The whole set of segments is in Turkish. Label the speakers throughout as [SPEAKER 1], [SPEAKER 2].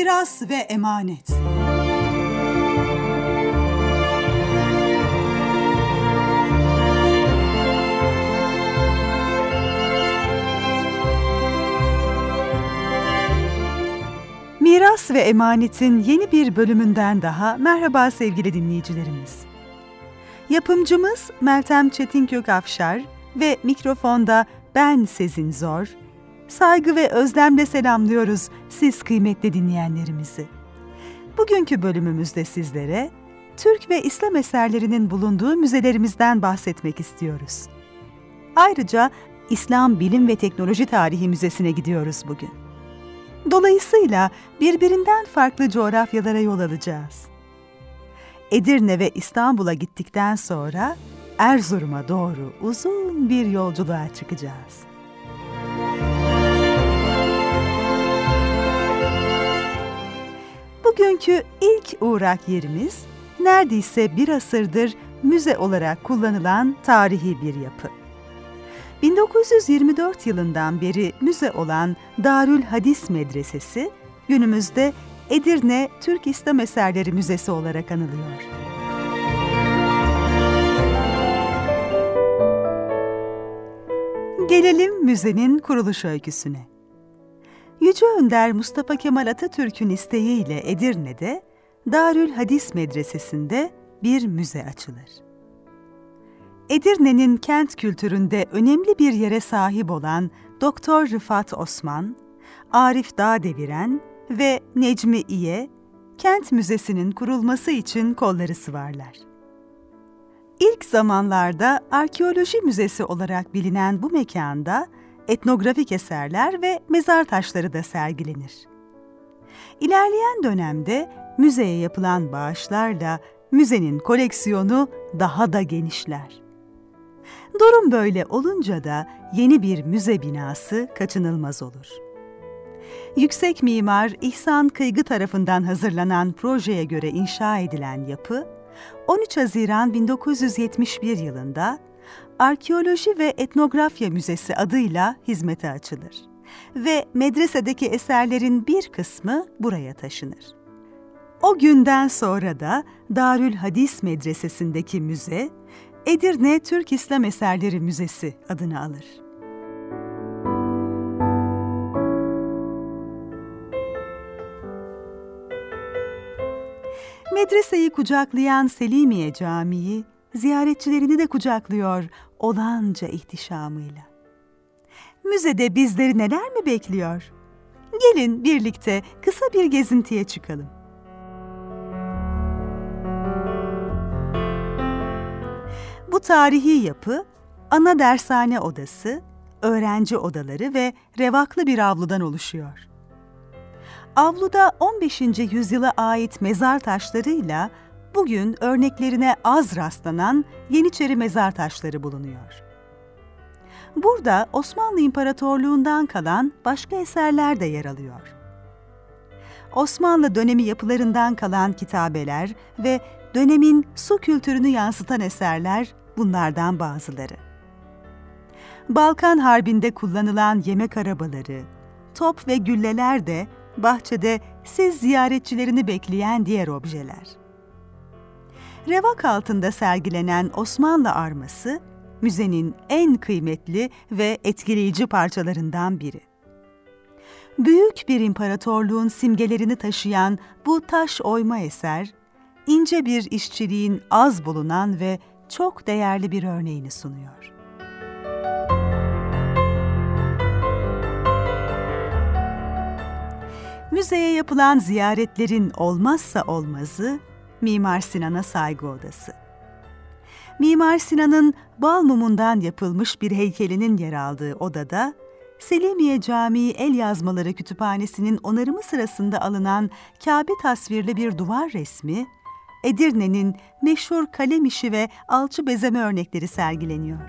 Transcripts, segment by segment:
[SPEAKER 1] Miras ve emanet. Miras ve Emanet'in yeni bir bölümünden daha merhaba sevgili dinleyicilerimiz. Yapımcımız Meltem Çetinkök Afşar ve mikrofonda ben Sezin Zor. Saygı ve özlemle selamlıyoruz siz kıymetli dinleyenlerimizi. Bugünkü bölümümüzde sizlere Türk ve İslam eserlerinin bulunduğu müzelerimizden bahsetmek istiyoruz. Ayrıca İslam Bilim ve Teknoloji Tarihi Müzesi'ne gidiyoruz bugün. Dolayısıyla birbirinden farklı coğrafyalara yol alacağız. Edirne ve İstanbul'a gittikten sonra Erzurum'a doğru uzun bir yolculuğa çıkacağız. Bugünkü ilk uğrak yerimiz neredeyse bir asırdır müze olarak kullanılan tarihi bir yapı. 1924 yılından beri müze olan Darül Hadis Medresesi, günümüzde Edirne Türk İslam Eserleri Müzesi olarak anılıyor. Gelelim müzenin kuruluş öyküsüne. Yüce Önder Mustafa Kemal Atatürk'ün isteğiyle Edirne'de Darül Hadis Medresesi'nde bir müze açılır. Edirne'nin kent kültüründe önemli bir yere sahip olan Doktor Rıfat Osman, Arif Dağdeviren ve Necmi İye, kent müzesinin kurulması için kolları sıvarlar. İlk zamanlarda arkeoloji müzesi olarak bilinen bu mekanda etnografik eserler ve mezar taşları da sergilenir. İlerleyen dönemde müzeye yapılan bağışlarla müzenin koleksiyonu daha da genişler. Durum böyle olunca da yeni bir müze binası kaçınılmaz olur. Yüksek mimar İhsan Kıygı tarafından hazırlanan projeye göre inşa edilen yapı, 13 Haziran 1971 yılında Arkeoloji ve Etnografya Müzesi adıyla hizmete açılır ve medresedeki eserlerin bir kısmı buraya taşınır. O günden sonra da Darül Hadis Medresesi'ndeki müze, Edirne Türk İslam Eserleri Müzesi adını alır. Medreseyi kucaklayan Selimiye Camii, ziyaretçilerini de kucaklıyor olanca ihtişamıyla. Müzede bizleri neler mi bekliyor? Gelin birlikte kısa bir gezintiye çıkalım. Bu tarihi yapı, ana dershane odası, öğrenci odaları ve revaklı bir avludan oluşuyor. Avluda 15. yüzyıla ait mezar taşlarıyla bugün örneklerine az rastlanan Yeniçeri mezar taşları bulunuyor. Burada Osmanlı İmparatorluğundan kalan başka eserler de yer alıyor. Osmanlı dönemi yapılarından kalan kitabeler ve dönemin su kültürünü yansıtan eserler bunlardan bazıları. Balkan Harbi'nde kullanılan yemek arabaları, top ve gülleler de bahçede siz ziyaretçilerini bekleyen diğer objeler. Revak altında sergilenen Osmanlı arması, müzenin en kıymetli ve etkileyici parçalarından biri. Büyük bir imparatorluğun simgelerini taşıyan bu taş oyma eser, ince bir işçiliğin az bulunan ve çok değerli bir örneğini sunuyor. Müzeye yapılan ziyaretlerin olmazsa olmazı Mimar Sinan'a saygı odası. Mimar Sinan'ın bal mumundan yapılmış bir heykelinin yer aldığı odada, Selimiye Camii El Yazmaları Kütüphanesi'nin onarımı sırasında alınan Kabe tasvirli bir duvar resmi, Edirne'nin meşhur kalem işi ve alçı bezeme örnekleri sergileniyor.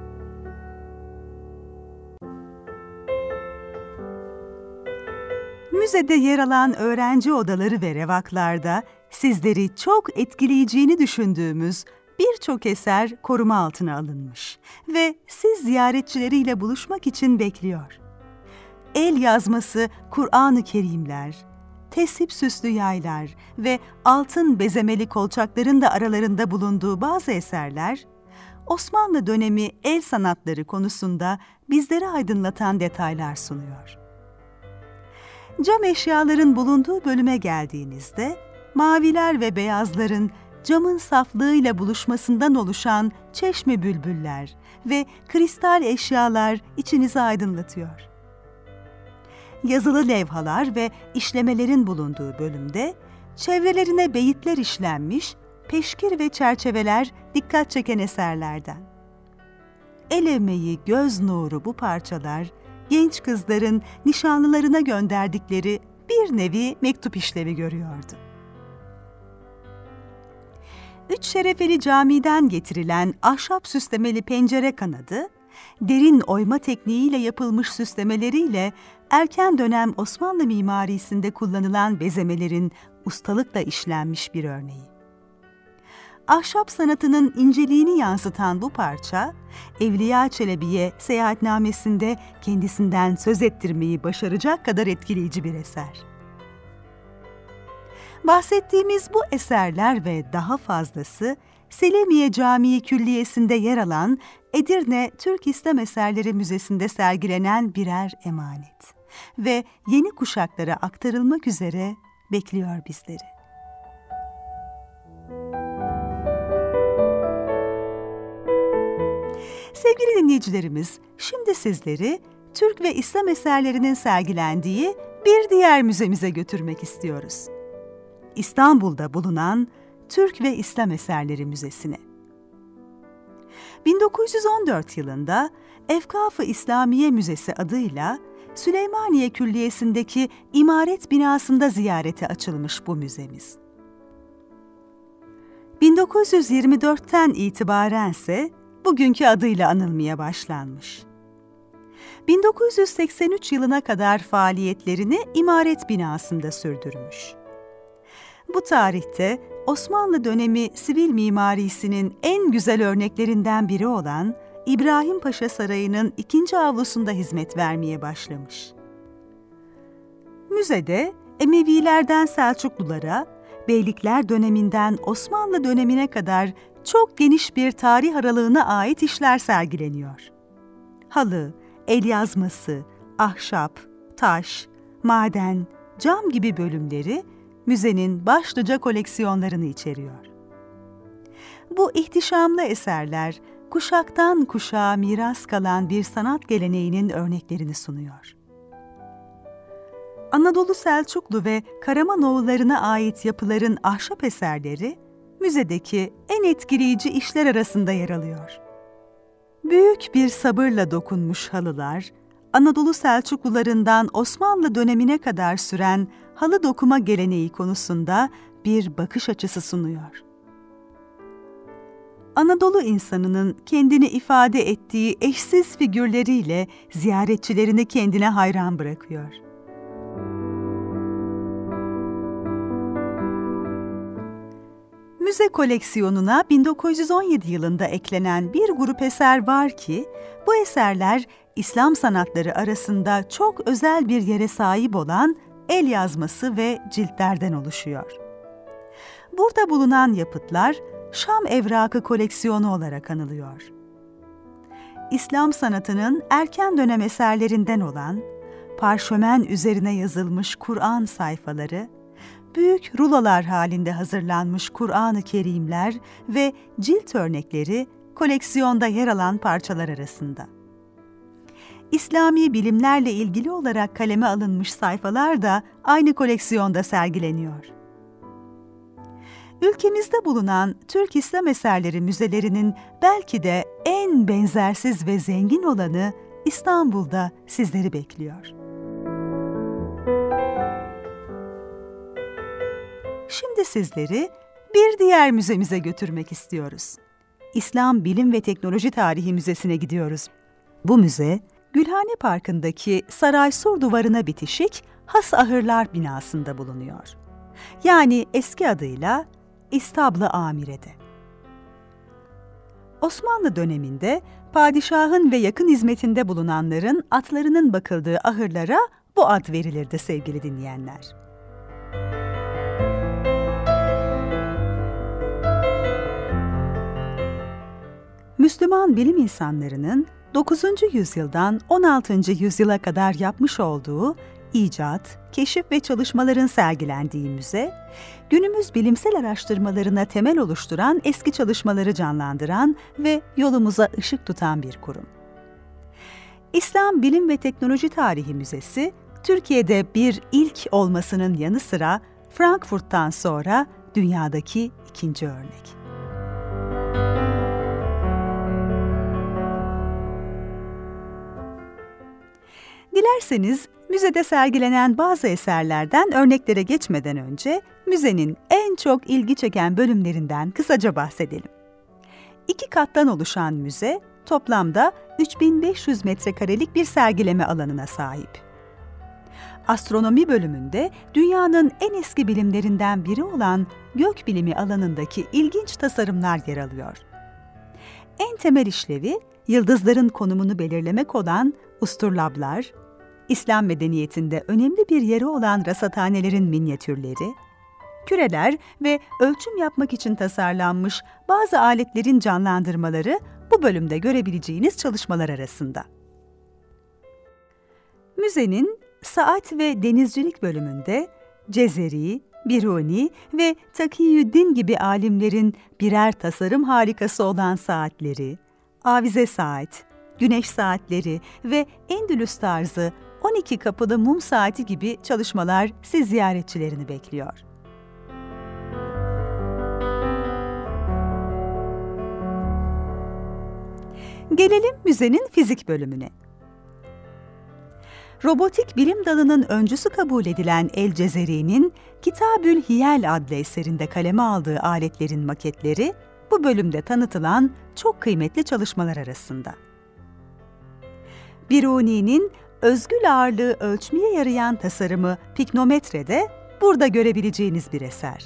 [SPEAKER 1] Müzede yer alan öğrenci odaları ve revaklarda sizleri çok etkileyeceğini düşündüğümüz birçok eser koruma altına alınmış ve siz ziyaretçileriyle buluşmak için bekliyor. El yazması Kur'an-ı Kerimler, tesip süslü yaylar ve altın bezemeli kolçakların da aralarında bulunduğu bazı eserler, Osmanlı dönemi el sanatları konusunda bizleri aydınlatan detaylar sunuyor. Cam eşyaların bulunduğu bölüme geldiğinizde, maviler ve beyazların camın saflığıyla buluşmasından oluşan çeşme bülbüller ve kristal eşyalar içinizi aydınlatıyor. Yazılı levhalar ve işlemelerin bulunduğu bölümde, çevrelerine beyitler işlenmiş, peşkir ve çerçeveler dikkat çeken eserlerden. El emeği, göz nuru bu parçalar, genç kızların nişanlılarına gönderdikleri bir nevi mektup işlevi görüyordu. Üç Şerefeli Camii'den getirilen ahşap süslemeli pencere kanadı, derin oyma tekniğiyle yapılmış süslemeleriyle erken dönem Osmanlı mimarisinde kullanılan bezemelerin ustalıkla işlenmiş bir örneği. Ahşap sanatının inceliğini yansıtan bu parça, Evliya Çelebi'ye seyahatnamesinde kendisinden söz ettirmeyi başaracak kadar etkileyici bir eser. Bahsettiğimiz bu eserler ve daha fazlası, Selimiye Camii Külliyesi'nde yer alan Edirne Türk İslam Eserleri Müzesi'nde sergilenen birer emanet ve yeni kuşaklara aktarılmak üzere bekliyor bizleri. Sevgili dinleyicilerimiz, şimdi sizleri Türk ve İslam eserlerinin sergilendiği bir diğer müzemize götürmek istiyoruz. İstanbul'da bulunan Türk ve İslam Eserleri Müzesi'ne. 1914 yılında Efkaf-ı İslamiye Müzesi adıyla Süleymaniye Külliyesi'ndeki imaret binasında ziyarete açılmış bu müzemiz. 1924'ten itibarense bugünkü adıyla anılmaya başlanmış. 1983 yılına kadar faaliyetlerini imaret binasında sürdürmüş. Bu tarihte Osmanlı dönemi sivil mimarisinin en güzel örneklerinden biri olan İbrahim Paşa Sarayı'nın 2. avlusunda hizmet vermeye başlamış. Müzede Emevilerden Selçuklulara, Beylikler döneminden Osmanlı dönemine kadar çok geniş bir tarih aralığına ait işler sergileniyor. Halı, el yazması, ahşap, taş, maden, cam gibi bölümleri müzenin başlıca koleksiyonlarını içeriyor. Bu ihtişamlı eserler, kuşaktan kuşağa miras kalan bir sanat geleneğinin örneklerini sunuyor. Anadolu Selçuklu ve Karamanoğullarına ait yapıların ahşap eserleri, müzedeki en etkileyici işler arasında yer alıyor. Büyük bir sabırla dokunmuş halılar, Anadolu Selçuklularından Osmanlı dönemine kadar süren halı dokuma geleneği konusunda bir bakış açısı sunuyor. Anadolu insanının kendini ifade ettiği eşsiz figürleriyle ziyaretçilerini kendine hayran bırakıyor. Müze koleksiyonuna 1917 yılında eklenen bir grup eser var ki, bu eserler İslam sanatları arasında çok özel bir yere sahip olan el yazması ve ciltlerden oluşuyor. Burada bulunan yapıtlar Şam Evrakı koleksiyonu olarak anılıyor. İslam sanatının erken dönem eserlerinden olan, parşömen üzerine yazılmış Kur'an sayfaları, büyük rulolar halinde hazırlanmış Kur'an-ı Kerimler ve cilt örnekleri koleksiyonda yer alan parçalar arasında. İslami bilimlerle ilgili olarak kaleme alınmış sayfalar da aynı koleksiyonda sergileniyor. Ülkemizde bulunan Türk İslam Eserleri müzelerinin belki de en benzersiz ve zengin olanı İstanbul'da sizleri bekliyor. Şimdi sizleri bir diğer müzemize götürmek istiyoruz. İslam Bilim ve Teknoloji Tarihi Müzesi'ne gidiyoruz. Bu müze, Gülhane Parkı'ndaki Saray Sur Duvarı'na bitişik Has Ahırlar binasında bulunuyor. Yani eski adıyla İstablı Amire'de. Osmanlı döneminde padişahın ve yakın hizmetinde bulunanların atlarının bakıldığı ahırlara bu ad verilirdi sevgili dinleyenler. Müslüman bilim insanlarının 9. yüzyıldan 16. yüzyıla kadar yapmış olduğu icat, keşif ve çalışmaların sergilendiği müze, günümüz bilimsel araştırmalarına temel oluşturan eski çalışmaları canlandıran ve yolumuza ışık tutan bir kurum. İslam Bilim ve Teknoloji Tarihi Müzesi, Türkiye'de bir ilk olmasının yanı sıra Frankfurt'tan sonra dünyadaki ikinci örnek. Dilerseniz müzede sergilenen bazı eserlerden örneklere geçmeden önce müzenin en çok ilgi çeken bölümlerinden kısaca bahsedelim. 2 kattan oluşan müze toplamda 3500 metrekarelik bir sergileme alanına sahip. Astronomi bölümünde dünyanın en eski bilimlerinden biri olan gökbilimi alanındaki ilginç tasarımlar yer alıyor. En temel işlevi yıldızların konumunu belirlemek olan usturlablar, İslam medeniyetinde önemli bir yeri olan rasathanelerin minyatürleri, küreler ve ölçüm yapmak için tasarlanmış bazı aletlerin canlandırmaları bu bölümde görebileceğiniz çalışmalar arasında. Müzenin saat ve denizcilik bölümünde Cezeri, Biruni ve Takiyüddin gibi alimlerin birer tasarım harikası olan saatleri, avize saat, güneş saatleri ve Endülüs tarzı 12 kapılı mum saati gibi çalışmalar siz ziyaretçilerini bekliyor. Gelelim müzenin fizik bölümüne. Robotik bilim dalının öncüsü kabul edilen El-Cezeri'nin Kitabül Hiyel adlı eserinde kaleme aldığı aletlerin maketleri bu bölümde tanıtılan çok kıymetli çalışmalar arasında. Biruni'nin özgül ağırlığı ölçmeye yarayan tasarımı piknometre de burada görebileceğiniz bir eser.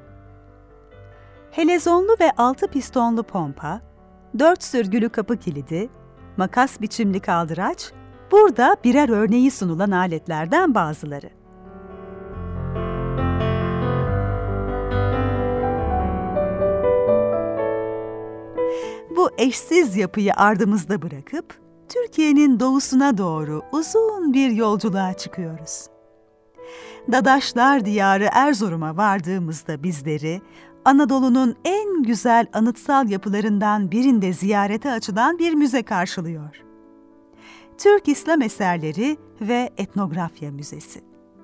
[SPEAKER 1] Helezonlu ve 6 pistonlu pompa, 4 sürgülü kapı kilidi, makas biçimli kaldıraç, burada birer örneği sunulan aletlerden bazıları. Bu eşsiz yapıyı ardımızda bırakıp, Türkiye'nin doğusuna doğru uzun bir yolculuğa çıkıyoruz. Dadaşlar diyarı Erzurum'a vardığımızda bizleri, Anadolu'nun en güzel anıtsal yapılarından birinde ziyarete açılan bir müze karşılıyor. Türk İslam Eserleri ve Etnografya Müzesi.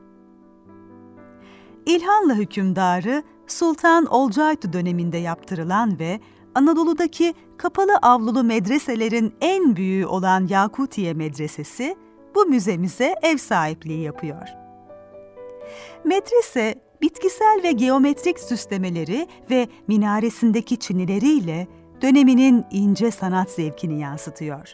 [SPEAKER 1] İlhanlı hükümdarı Sultan Olcaytu döneminde yaptırılan ve Anadolu'daki kapalı avlulu medreselerin en büyüğü olan Yakutiye Medresesi, bu müzemize ev sahipliği yapıyor. Medrese, bitkisel ve geometrik süslemeleri ve minaresindeki çinileriyle döneminin ince sanat zevkini yansıtıyor.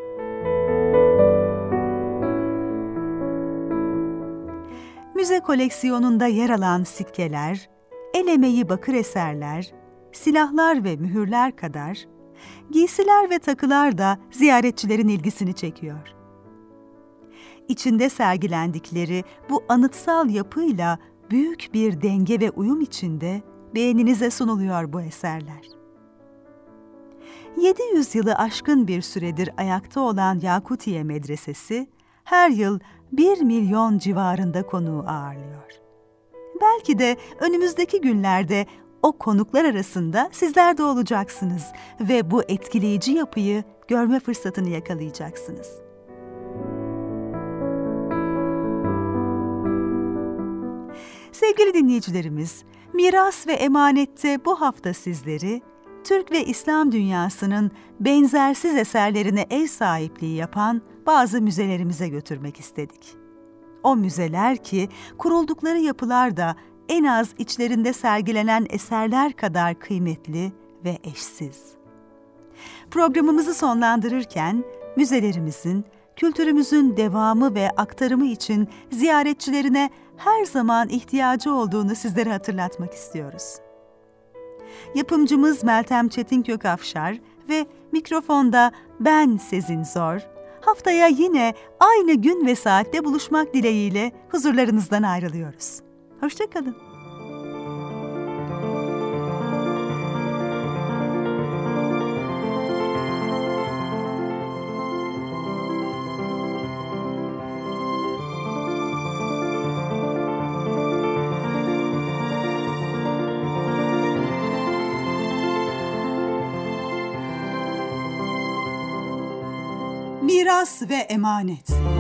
[SPEAKER 1] Müze koleksiyonunda yer alan sikkeler, el emeği bakır eserler, silahlar ve mühürler kadar, giysiler ve takılar da ziyaretçilerin ilgisini çekiyor. İçinde sergilendikleri bu anıtsal yapıyla büyük bir denge ve uyum içinde beğeninize sunuluyor bu eserler. 700 yılı aşkın bir süredir ayakta olan Yakutiye Medresesi, her yıl 1 milyon civarında konuğu ağırlıyor. Belki de önümüzdeki günlerde o konuklar arasında sizler de olacaksınız ve bu etkileyici yapıyı görme fırsatını yakalayacaksınız. Sevgili dinleyicilerimiz, Miras ve Emanet'te bu hafta sizleri, Türk ve İslam dünyasının benzersiz eserlerine ev sahipliği yapan bazı müzelerimize götürmek istedik. O müzeler ki kuruldukları yapılar da en az içlerinde sergilenen eserler kadar kıymetli ve eşsiz. Programımızı sonlandırırken müzelerimizin, kültürümüzün devamı ve aktarımı için ziyaretçilerine her zaman ihtiyacı olduğunu sizlere hatırlatmak istiyoruz. Yapımcımız Meltem Çetin-Kökafşar ve mikrofonda ben Sezin Zor, haftaya yine aynı gün ve saatte buluşmak dileğiyle huzurlarınızdan ayrılıyoruz. Hoşça kalın. Miras ve emanet.